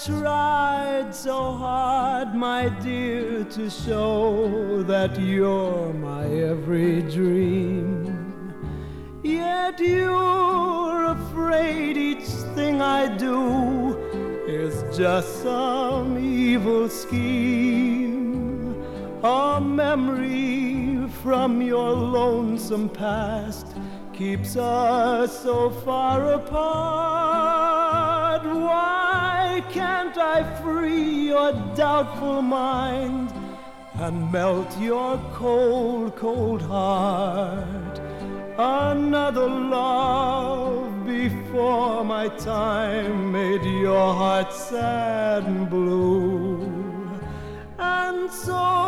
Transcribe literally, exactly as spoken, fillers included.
tried so hard, my dear, to show that you're my every dream. Yet you're afraid each thing I do is just some evil scheme, a memory from your lonesome past keeps us so far apart. Why can't I free your doubtful mind and melt your cold, cold heart? Another love before my time made your heart sad and blue, and so